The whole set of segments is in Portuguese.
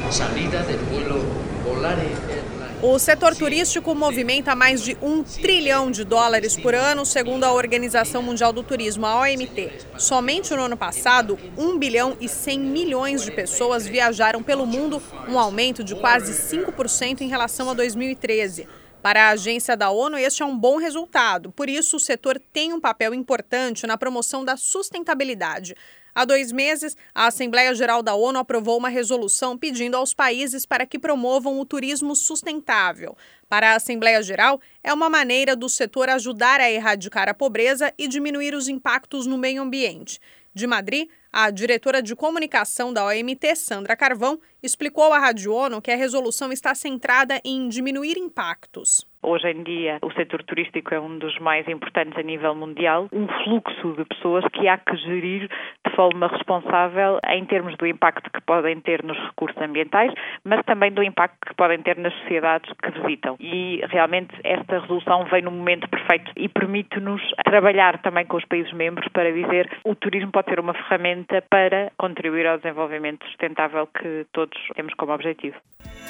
salida del vuelo Volare Airlines. O setor turístico movimenta mais de US$1 trilhão por ano, segundo a Organização Mundial do Turismo, a OMT. Somente no ano passado, 1 bilhão e 100 milhões de pessoas viajaram pelo mundo, um aumento de quase 5% em relação a 2013. Para a agência da ONU, este é um bom resultado. Por isso, o setor tem um papel importante na promoção da sustentabilidade. Há 2 meses, a Assembleia Geral da ONU aprovou uma resolução pedindo aos países para que promovam o turismo sustentável. Para a Assembleia Geral, é uma maneira do setor ajudar a erradicar a pobreza e diminuir os impactos no meio ambiente. De Madrid, a diretora de comunicação da OMT, Sandra Carvão, explicou à Rádio ONU que a resolução está centrada em diminuir impactos. Hoje em dia, o setor turístico é um dos mais importantes a nível mundial. Um fluxo de pessoas que há que gerir de forma responsável em termos do impacto que podem ter nos recursos ambientais, mas também do impacto que podem ter nas sociedades que visitam. E realmente esta resolução vem no momento perfeito e permite-nos trabalhar também com os países membros para dizer que o turismo pode ser uma ferramenta para contribuir ao desenvolvimento sustentável que todos temos como objetivo.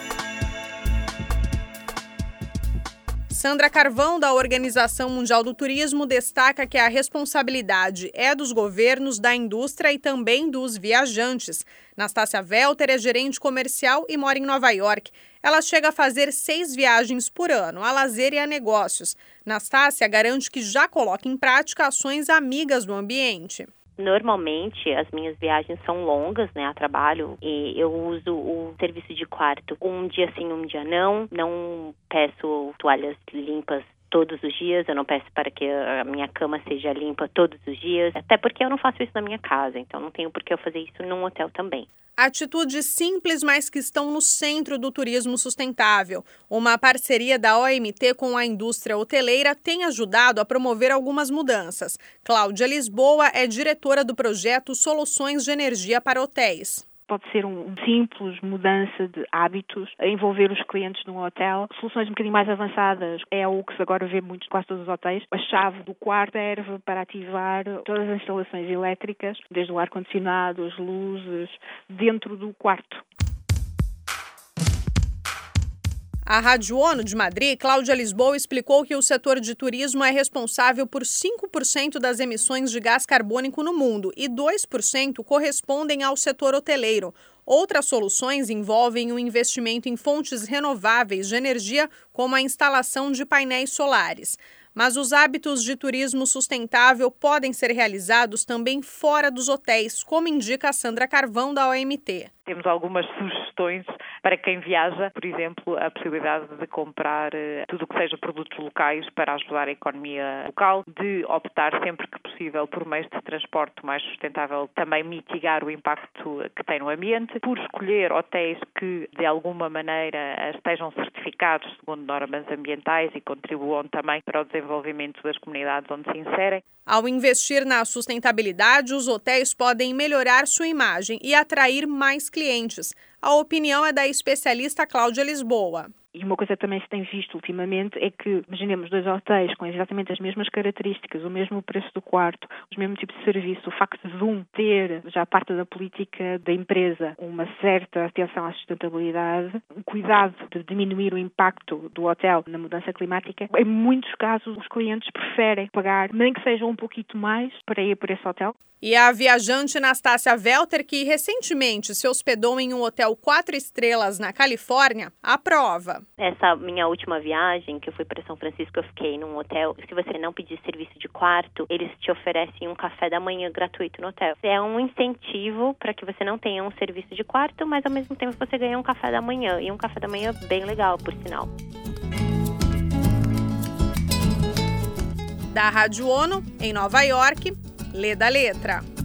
Sandra Carvão, da Organização Mundial do Turismo, destaca que a responsabilidade é dos governos, da indústria e também dos viajantes. Nastácia Welter é gerente comercial e mora em Nova York. Ela chega a fazer 6 viagens por ano, a lazer e a negócios. Nastácia garante que já coloca em prática ações amigas do ambiente. Normalmente, as minhas viagens são longas, a trabalho, e eu uso o serviço de quarto. Um dia sim, um dia não. Não peço toalhas limpas todos os dias, eu não peço para que a minha cama seja limpa todos os dias, até porque eu não faço isso na minha casa, então não tenho por que eu fazer isso num hotel também. Atitudes simples, mas que estão no centro do turismo sustentável. Uma parceria da OMT com a indústria hoteleira tem ajudado a promover algumas mudanças. Cláudia Lisboa é diretora do projeto Soluções de Energia para Hotéis. Pode ser um simples mudança de hábitos, a envolver os clientes num hotel. Soluções um bocadinho mais avançadas é o que se agora vê muito quase todos os hotéis. A chave do quarto serve para ativar todas as instalações elétricas, desde o ar-condicionado, as luzes, dentro do quarto. A Rádio ONU de Madrid, Cláudia Lisboa, explicou que o setor de turismo é responsável por 5% das emissões de gás carbônico no mundo e 2% correspondem ao setor hoteleiro. Outras soluções envolvem o investimento em fontes renováveis de energia, como a instalação de painéis solares. Mas os hábitos de turismo sustentável podem ser realizados também fora dos hotéis, como indica a Sandra Carvão, da OMT. Temos algumas sugestões para quem viaja, por exemplo, a possibilidade de comprar tudo o que seja produtos locais para ajudar a economia local, de optar sempre que possível por meios de transporte mais sustentável, também mitigar o impacto que tem no ambiente, por escolher hotéis que de alguma maneira estejam certificados segundo normas ambientais e contribuam também para o desenvolvimento das comunidades onde se inserem. Ao investir na sustentabilidade, os hotéis podem melhorar sua imagem e atrair mais clientes. A opinião é da especialista Cláudia Lisboa. E uma coisa que também se tem visto ultimamente é que, imaginemos 2 hotéis com exatamente as mesmas características, o mesmo preço do quarto, os mesmos tipos de serviço, o facto de um ter, já parte da política da empresa, uma certa atenção à sustentabilidade, um cuidado de diminuir o impacto do hotel na mudança climática, em muitos casos os clientes preferem pagar, nem que seja um pouquinho mais, para ir por esse hotel. E a viajante Nastácia Welter, que recentemente se hospedou em um hotel 4 estrelas na Califórnia, aprova. Essa minha última viagem, que eu fui para São Francisco, eu fiquei num hotel. Se você não pedir serviço de quarto, eles te oferecem um café da manhã gratuito no hotel. É um incentivo para que você não tenha um serviço de quarto, mas ao mesmo tempo você ganha um café da manhã. E um café da manhã bem legal, por sinal. Da Rádio ONU, em Nova York, Lê da Letra.